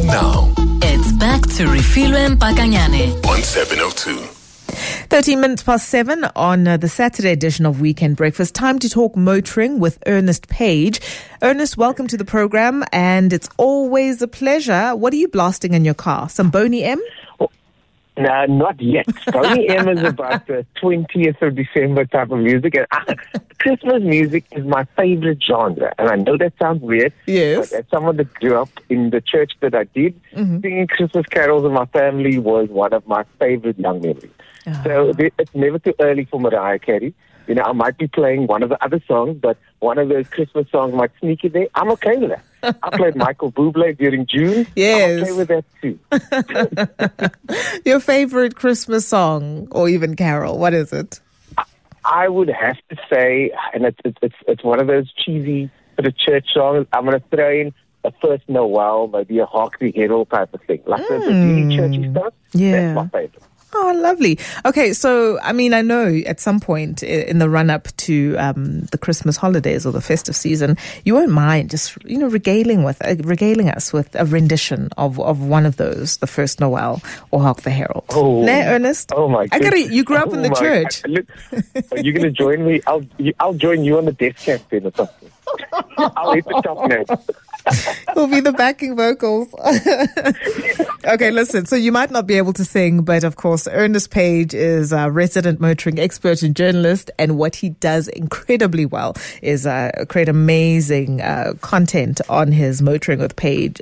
And now, It's back to Refilwe Mpakanyane. on 702. 13 minutes past 7 on the Saturday edition of Weekend Breakfast. Time to talk motoring with Ernest Page. Ernest, welcome to the program, and it's always a pleasure. What are you blasting in your car? Some Boney M? No, not yet. Boney M is about the 20th of December type of music. And Christmas music is my favorite genre. And I know that sounds weird. Yes. But as someone that grew up in the church that I did, singing Christmas carols with my family was one of my favorite young memories. So it's never too early for Mariah Carey. You know, I might be playing one of the other songs, but one of those Christmas songs might sneak in there. I'm okay with that. I played Michael Bublé during June. Yes. I'm okay with that too. Your favorite Christmas song or even carol, what is it? I would have to say, and it's one of those cheesy sort of church songs. I'm going to throw in a First Noel, maybe a Hark the Herald type of thing. Like the really churchy stuff. Yeah. That's my favorite. Oh, lovely. Okay, so, I mean, I know at some point in the run-up to the Christmas holidays or the festive season, you won't mind just, you know, regaling us with a rendition of one of those, the First Noel or Hark the Herald. Oh, Ernest? Oh, my goodness. You grew up in the church. Look, are you going to join me? I'll join you on the death camp then or something. I'll hit the top now. Will be the backing vocals. Okay, listen, so you might not be able to sing, but of course, Ernest Page is a resident motoring expert and journalist, and what he does incredibly well is create amazing content on his Motoring with Page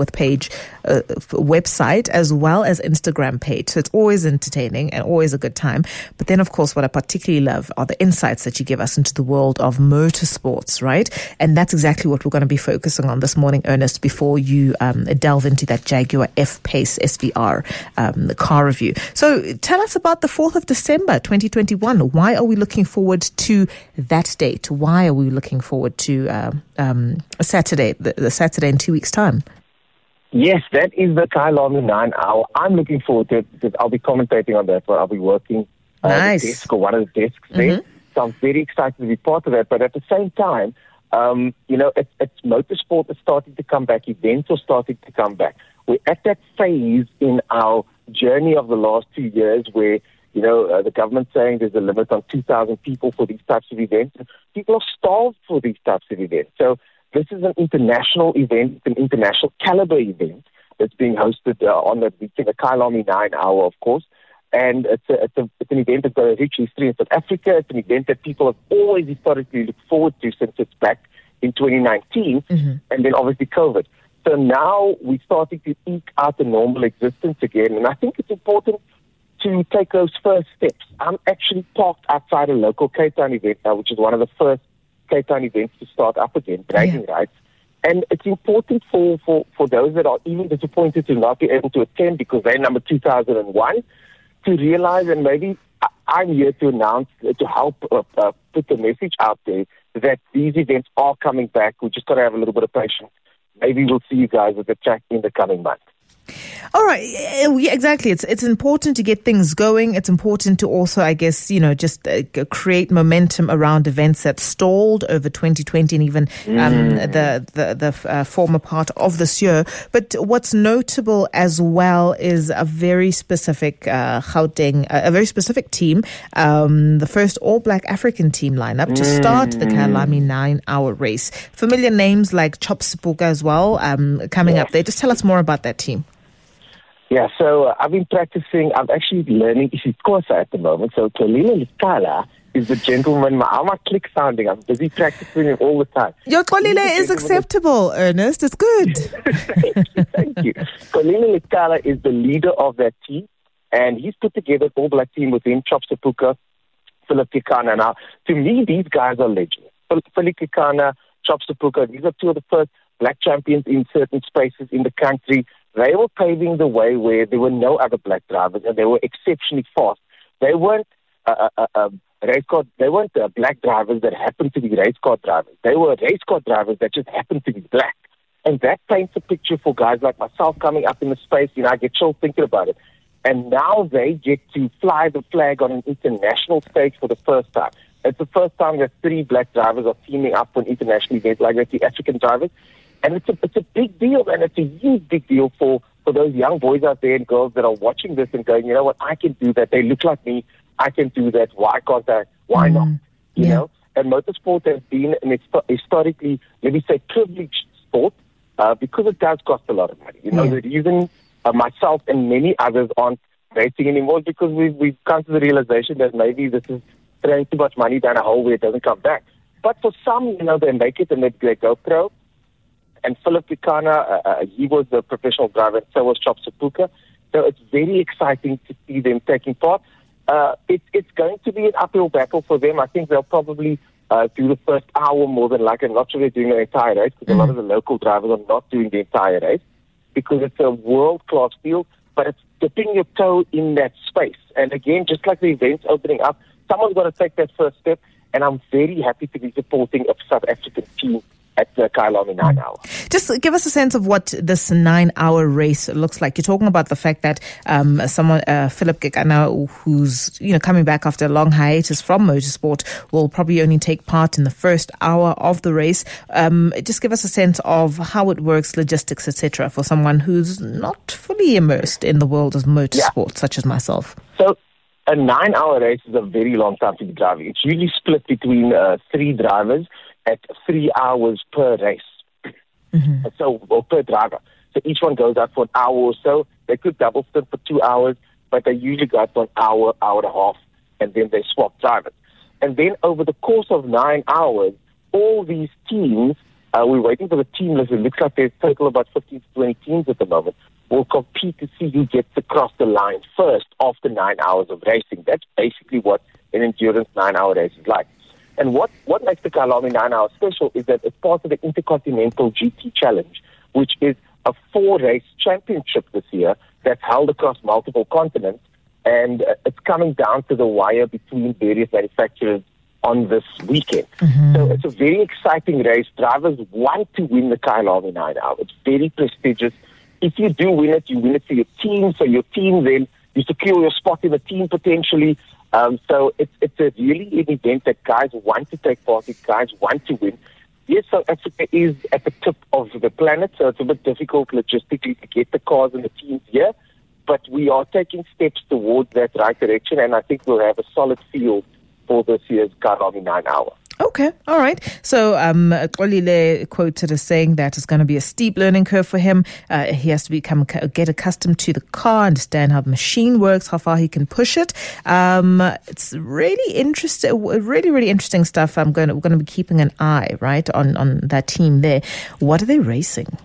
website as well as Instagram page. So it's always entertaining and always a good time. But then, of course, what I particularly love are the insights that you give us into the world of motorsports, right? And that's exactly what we're going to be focusing on this morning, Ernest, before you delve into that Jaguar F-Pace SVR car review. So tell us about the 4th of December, 2021. Why are we looking forward to that date? Why are we looking forward to a Saturday, the Saturday in 2 weeks' time? Yes, that is the Kyalami 9 Hour. I'm looking forward to it because I'll be commentating on that. I'll be working Nice. the desk or one of the desks there. So I'm very excited to be part of that. But at the same time, you know, it's motorsport is starting to come back. Events are starting to come back. We're at that phase in our journey of the last 2 years where, you know, the government's saying there's a limit on 2,000 people for these types of events. People are starved for these types of events. So this is an international event, an international caliber event that's being hosted on the Kyalami 9 Hour, of course. And it's an event that's got a rich history in South Africa. It's an event that people have always historically looked forward to since it's back in 2019, and then obviously COVID. So now we're starting to eke out a normal existence again, and I think it's important to take those first steps. I'm actually parked outside a local Cape Town event now, which is one of the first Cape Town events to start up again, bragging rights. And it's important for those that are even disappointed to not be able to attend because they're number 2001 to realize, and maybe I'm here to announce, to help put the message out there that these events are coming back. We just got to have a little bit of patience. Maybe we'll see you guys at the track in the coming month. All right. Yeah, exactly. It's important to get things going. It's important to also, I guess, you know, just create momentum around events that stalled over 2020 and even the former part of this year. But what's notable as well is a very specific Gauteng, a very specific team, the first all-black African team lineup to start the Kyalami 9 Hour race. Familiar names like Chop Sipuka as well coming up there. Just tell us more about that team. Yeah, so I've been practicing. I'm actually learning isiXhosa at the moment. So Xolile Lekala is the gentleman. I'm a click sounding. I'm busy practicing it all the time. Your Xolile is acceptable, Ernest. It's good. Thank you. Xolile Lekala is the leader of that team, and he's put together an all-black team with him, Chop Sipuka, Philip Kekana. Now, to me, these guys are legends. Philip Kekana, Chop Sipuka, these are two of the first black champions in certain spaces in the country. They were paving the way where there were no other black drivers, and they were exceptionally fast. They weren't race car. They weren't black drivers that happened to be race car drivers. They were race car drivers that just happened to be black, and that paints a picture for guys like myself coming up in the space. You know, I get chills thinking about it. And now they get to fly the flag on an international stage for the first time. It's the first time that 3 black drivers are teaming up for an international event like that, the African drivers. And it's a big deal, and it's a huge big deal for those young boys out there and girls that are watching this and going, you know what, I can do that. They look like me. I can do that. Why can't I? Why not? You know? And motorsport has been an historically, let me say, privileged sport because it does cost a lot of money. You know, the reason myself and many others aren't racing anymore is because we've come to the realization that maybe this is throwing too much money down a hole where it doesn't come back. But for some, you know, they make it and they go pro. And Philip Kekana, he was the professional driver, and so was Chop Sepuka. So it's very exciting to see them taking part. It's going to be an uphill battle for them. I think they'll probably do the first hour more than likely. I'm not sure they're doing the entire race because a lot of the local drivers are not doing the entire race because it's a world-class field, but it's dipping your toe in that space. And again, just like the events opening up, someone's got to take that first step, and I'm very happy to be supporting a South African team at the Kyalami 9 Hour. Just give us a sense of what this 9 hour race looks like. You're talking about the fact that Philip Kekana, who's coming back after a long hiatus from motorsport, will probably only take part in the first hour of the race. Just give us a sense of how it works, logistics, etc., for someone who's not fully immersed in the world of motorsport, such as myself. So a 9 hour race is a very long time to be driving. It's usually split between 3 drivers at 3 hours per race. Or per driver. So each one goes out for an hour or so. They could double stint for 2 hours, but they usually go out for an hour, hour and a half, and then they swap drivers. And then over the course of 9 hours, all these teams, we're waiting for the team list. It looks like there's a total of about 15 to 20 teams at the moment, will compete to see who gets across the line first after 9 hours of racing. That's basically what an endurance 9 hour race is like. And what makes the Kyalami 9 Hour special is that it's part of the Intercontinental GT Challenge, which is a 4-race championship this year that's held across multiple continents, and it's coming down to the wire between various manufacturers on this weekend. So it's a very exciting race. Drivers want to win the Kyalami 9 Hour. It's very prestigious. If you do win it, you win it for your team. So your team then, you secure your spot in the team potentially. So it's a really an event that guys want to take part in, guys want to win. Yes, South Africa is at the tip of the planet, so it's a bit difficult logistically to get the cars and the teams here, but we are taking steps towards that right direction, and I think we'll have a solid field for this year's Kyalami 9 Hour. Okay, all right. So Xolile quoted as saying that it's going to be a steep learning curve for him. He has to get accustomed to the car, understand how the machine works, how far he can push it. It's really interesting, really interesting stuff. We're going to be keeping an eye, right, on that team there. What are they racing?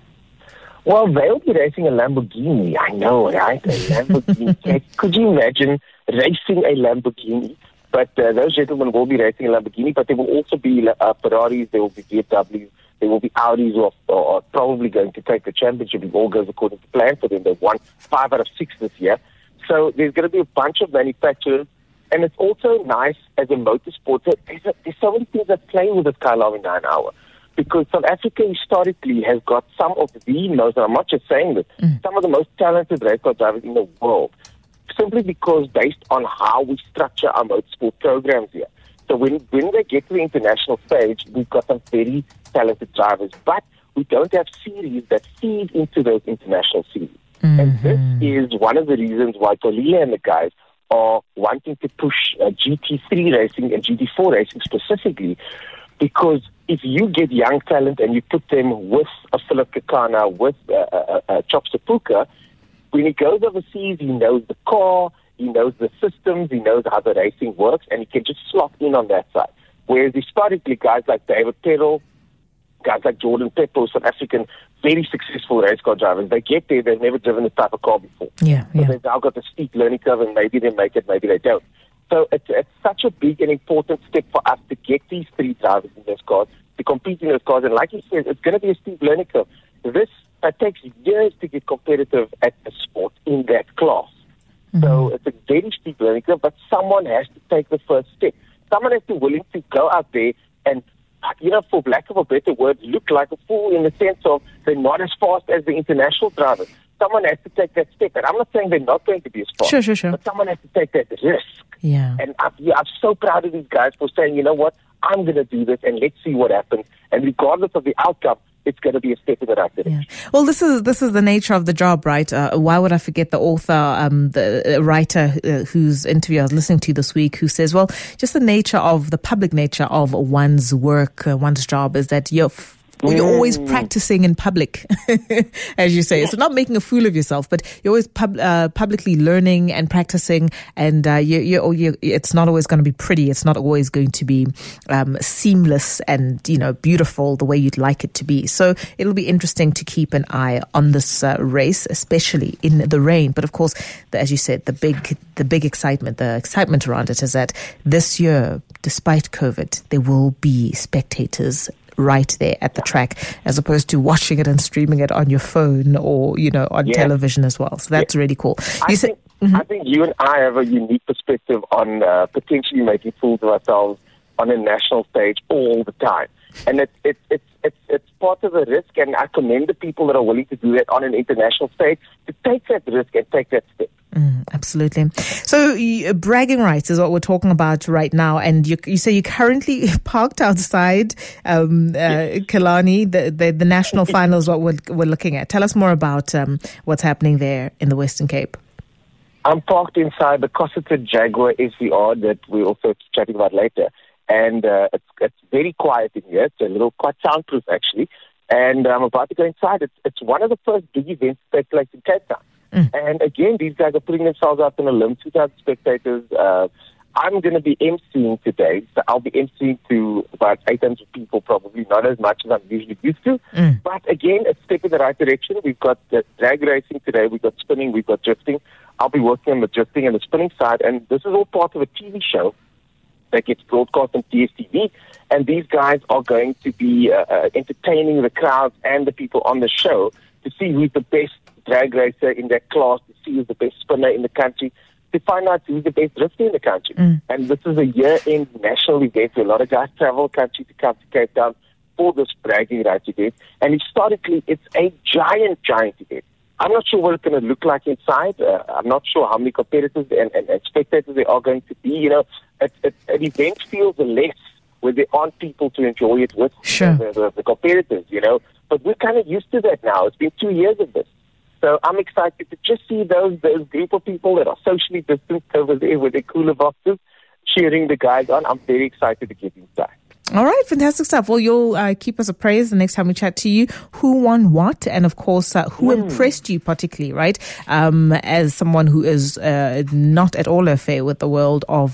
Well, they'll be racing a Lamborghini. I know, right? A Lamborghini. Could you imagine racing a Lamborghini? But those gentlemen will be racing a Lamborghini, but there will also be Ferraris, there will be BMWs, there will be Audis who are probably going to take the championship if all goes according to plan for them. They've won 5 out of 6 this year. So there's going to be a bunch of manufacturers, and it's also nice as a motorsport. There's so many things that play with this Kyalami 9 Hour, because South Africa historically has got some of the most, and I'm not just saying this, some of the most talented race car drivers in the world. Simply because based on how we structure our motorsport programs here. So when they get to the international stage, we've got some very talented drivers, but we don't have series that feed into those international series. And this is one of the reasons why Xolile and the guys are wanting to push GT3 racing and GT4 racing specifically, because if you get young talent and you put them with a Philip Kekana, with Chop Sepuka, when he goes overseas, he knows the car, he knows the systems, he knows how the racing works, and he can just slot in on that side. Whereas historically, guys like David Terrell, guys like Jordan Peppo, South African, very successful race car drivers, they get there, they've never driven this type of car before. So they've now got a steep learning curve, and maybe they make it, maybe they don't. So it's such a big and important step for us to get these 3 drivers in those cars, to compete in those cars. And like you said, it's going to be a steep learning curve. It takes years to get competitive at the sport in that class. So it's a very steep learning curve, but someone has to take the first step. Someone has to be willing to go out there and, for lack of a better word, look like a fool in the sense of they're not as fast as the international drivers. Someone has to take that step. And I'm not saying they're not going to be as fast. Sure. But someone has to take that risk. Yeah. And I'm so proud of these guys for saying, you know what, I'm going to do this and let's see what happens. And regardless of the outcome, it's going to be a step in the right direction. Yeah. Well, this is the nature of the job, right? Why would I forget the author, the writer whose interview I was listening to this week, who says, well, just the public nature of one's work, one's job is that you're always practicing in public, as you say. So not making a fool of yourself, but you're always publicly learning and practicing, and it's not always going to be pretty. It's not always going to be seamless and beautiful the way you'd like it to be. So it'll be interesting to keep an eye on this race, especially in the rain. But of course, as you said, the big excitement around it is that this year, despite COVID, there will be spectators right there at the track, as opposed to watching it and streaming it on your phone or on television as well. So that's really cool. I think you and I have a unique perspective on potentially making fools of ourselves on a national stage all the time, and it's part of the risk. And I commend the people that are willing to do that on an international stage, to take that risk and take that step. Absolutely. So bragging rights is what we're talking about right now, and you say you're currently parked outside Killarney. The national final is what we're looking at. Tell us more about what's happening there in the Western Cape. I'm parked inside the Kossiter Jaguar SVR that we're also chatting about later, and it's very quiet in here. It's quite soundproof actually, and I'm about to go inside. It's one of the first big events that take place in Cape Town. And again, these guys are putting themselves out on a limb, 2,000 spectators. I'm going to be emceeing today, so I'll be emceeing to about 800 people, probably not as much as I'm usually used to. But again, a step in the right direction. We've got the drag racing today, we've got spinning, we've got drifting. I'll be working on the drifting and the spinning side, and this is all part of a TV show that gets broadcast on DSTV. And these guys are going to be entertaining the crowds and the people on the show to see who's the best drag racer in that class, to see who's the best spinner in the country, to find out who's the best drifter in the country. And this is a year-end national event where a lot of guys travel country to come to Cape Town for this bragging rights event. And historically, it's a giant event. I'm not sure what it's going to look like inside. I'm not sure how many competitors and spectators there are going to be. An event feels less where there aren't people to enjoy it with, the competitors, But we're kind of used to that now. It's been 2 years of this. So I'm excited to just see those group of people that are socially distanced over there with their cooler boxes cheering the guys on. I'm very excited to get inside. All right, fantastic stuff. Well, you'll keep us appraised the next time we chat to you. Who won what? And of course, who impressed you particularly, right? As someone who is not at all affair with the world of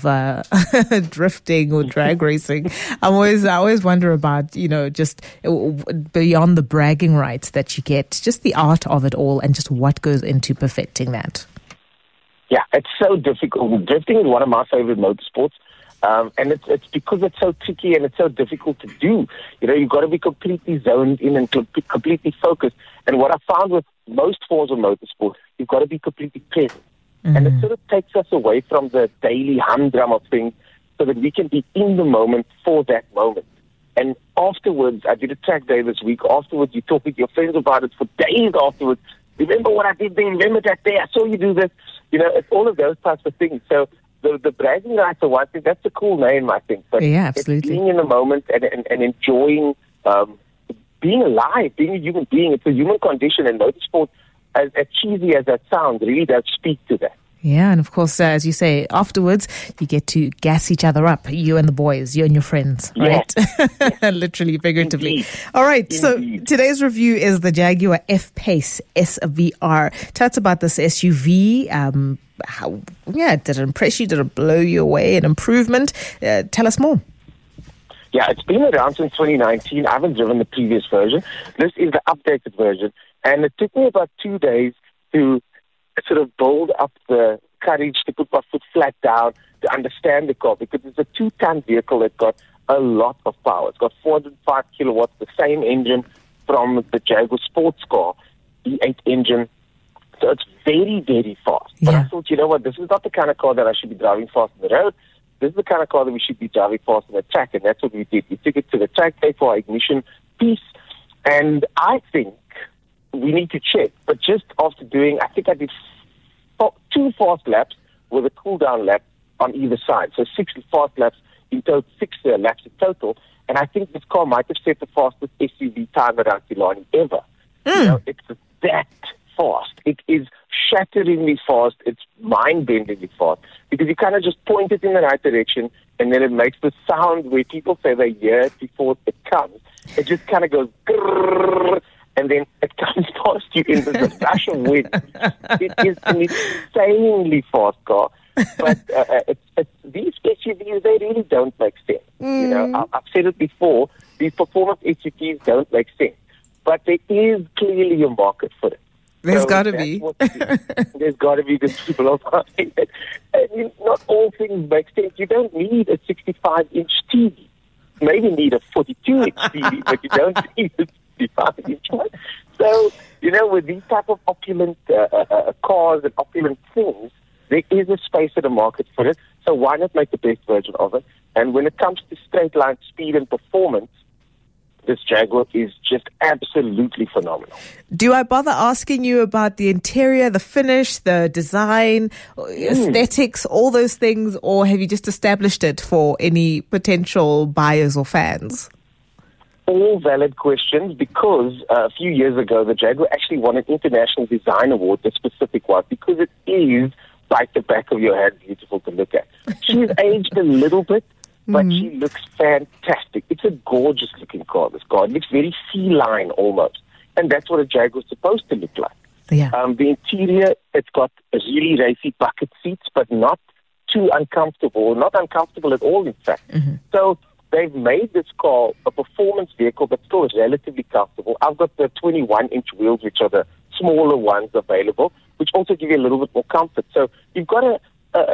drifting or drag racing, I always wonder about, just beyond the bragging rights that you get, just the art of it all and just what goes into perfecting that. Yeah, it's so difficult. Drifting is one of my favorite motorsports. And it's because it's so tricky and it's so difficult to do. You've got to be completely zoned in and completely focused. And what I found with most forms of motorsport, you've got to be completely present. And it sort of takes us away from the daily humdrum of things so that we can be in the moment for that moment. And afterwards, I did a track day this week. Afterwards, you talk with your friends about it for days afterwards. Remember what I did there? Remember that day? I saw you do this. It's all of those types of things. So the bragging rights are one thing. That's a cool name, I think. But yeah, absolutely. It's being in the moment and enjoying being alive, being a human being. It's a human condition, and motorsport, as cheesy as that sounds, really does speak to that. Yeah, and of course, as you say, afterwards, you get to gas each other up, you and the boys, you and your friends, right? Yeah. Literally, figuratively. Indeed. All right, Indeed. So today's review is the Jaguar F-Pace SVR. Tell us about this SUV. Did it impress you? Did it blow you away? An improvement? Tell us more. Yeah, it's been around since 2019. I haven't driven the previous version. This is the updated version. And it took me about 2 days to sort of build up the courage to put my foot flat down, to understand the car, because it's a 2-ton vehicle that got a lot of power. It's got 405 kilowatts, the same engine from the Jaguar sports car, V8 engine. So it's very, very fast. Yeah. But I thought, you know what, this is not the kind of car that I should be driving fast on the road. This is the kind of car that we should be driving fast on the track, and that's what we did. We took it to the track day for our ignition piece, and I think we need to check. But just after doing, I think I did 2 fast laps with a cool down lap on either side. So 6 fast laps in total, 6 laps in total. And I think this car might have set the fastest SUV time around Killarney ever. You know, it's that fast. It is shatteringly fast. It's mind-bendingly fast because you kind of just point it in the right direction, and then it makes the sound where people say they hear it before it comes. It just kind of goes grrrr, and then it comes past you in this rush of wind. It is an insanely fast car, but these SUVs, they really don't make sense. You know, I've said it before, these performance SUVs don't make sense, but there is clearly a market for it. There's got to be. There's got to be the people of buying it. And not all things make sense. You don't need a 65-inch TV. You maybe need a 42-inch TV, but you don't need a 65-inch one. So, you know, with these type of opulent cars and opulent things, there is a space in the market for it. So why not make the best version of it? And when it comes to straight line speed and performance, this Jaguar is just absolutely phenomenal. Do I bother asking you about the interior, the finish, the design, aesthetics, all those things, or have you just established it for any potential buyers or fans? All valid questions, because a few years ago the Jaguar actually won an International Design Award, the specific one, because it is like the back of your hand beautiful to look at. She's aged a little bit, but she looks fantastic. It's a gorgeous looking car, this car. It looks very feline almost. And that's what a Jaguar's supposed to look like. Yeah. The interior, it's got really racy bucket seats, but not too uncomfortable, not uncomfortable at all, in fact. So they've made this car a performance vehicle, but still relatively comfortable. I've got the 21-inch wheels, which are the smaller ones available, which also give you a little bit more comfort. So you've got a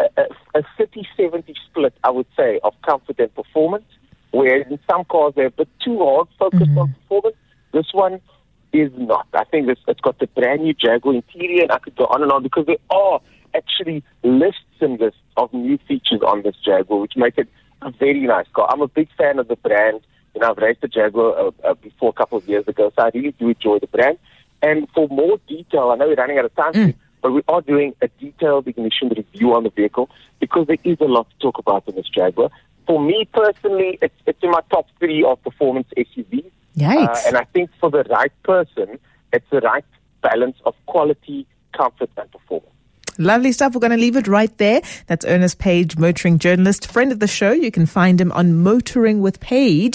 30-70 split, I would say, of comfort and performance, whereas in some cars they're a bit too hard focused on performance. This one is not. I think it's got the brand new Jaguar interior, and I could go on and on because there are actually lists and lists of new features on this Jaguar, which make it a very nice car. I'm a big fan of the brand. You know, I've raced the Jaguar before a couple of years ago, so I really do enjoy the brand. And for more detail, I know we're running out of time, but we are doing a detailed ignition review on the vehicle because there is a lot to talk about in this Jaguar. For me personally, it's in my top 3 of performance SUVs. Yikes. And I think for the right person, it's the right balance of quality, comfort, and performance. Lovely stuff. We're going to leave it right there. That's Ernest Page, motoring journalist, friend of the show. You can find him on Motoring with Page.